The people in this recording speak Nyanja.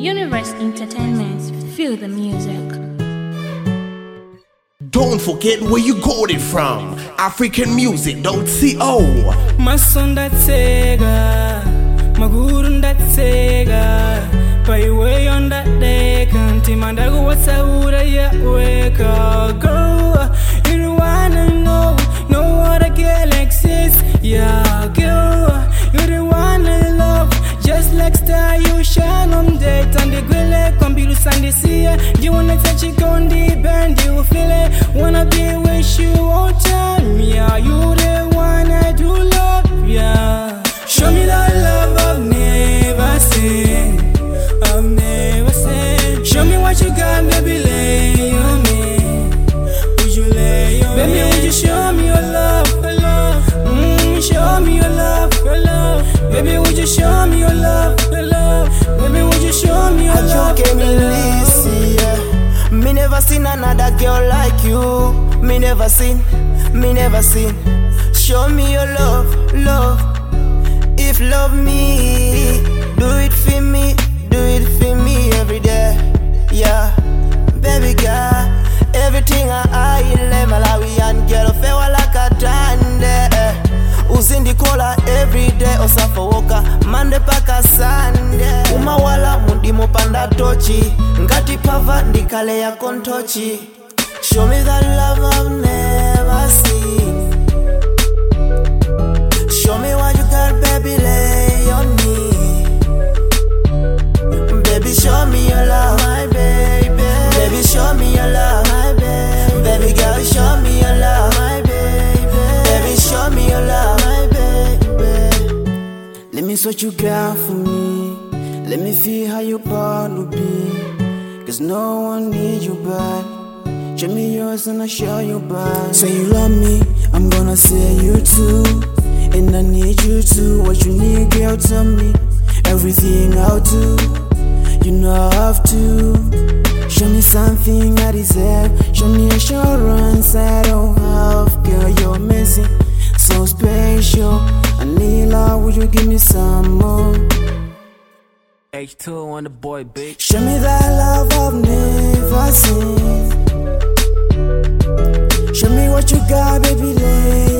Universe Entertainment, feel the music. Don't forget where you got it from. AfricanMusic.co. Masondatega, Magurundatega, by way on that day, Kantimandago was a wood weka. Girl, you wanna know, no other girl exists. Yeah, girl, you the one I love. Just like star, you shine on date. And the grill, come be loose and the sea. You wanna touch it on the bend, you feel it. Wanna be with you all time. Yeah, you the one I do love. Yeah, show me that love I've never seen. I've never seen. Show me what you got, baby, lay on me. Would you lay on me? Baby, would you show me your love? Show me your love, baby, would you show me your love, baby, would you show me your love? Yeah. Me never seen another girl like you. Me never seen. Show me your love. If love me, do it for me every day. Yeah, baby girl, everything I let Malawi and girl feel like a tande. Uzindi kola every day osafa woka Monday paka Sunday. Umawala mundimo panda tochi ngati pava ndikale ya kontochi. Show me that love I've never seen. Show me what you got, baby, lay on me. Baby, show me your love, my baby. Baby, show me your love, my baby. Baby girl, show me your love, my baby. Baby, show me your love, my baby. Let me see what you got for me. Let me feel how you born to be. Cause no one needs you but. Show me yours and I'll show you back. Say you love me, I'm gonna say you too. And I need you too. What you need, girl, tell me. Everything I'll do. You know I have to. Show me something I deserve. Show me assurance I don't have. Girl, you're amazing, so special. I need love, would you give me some more? H2 on the boy, bitch. Show me that love I've never seen. Show me what you got, baby, lay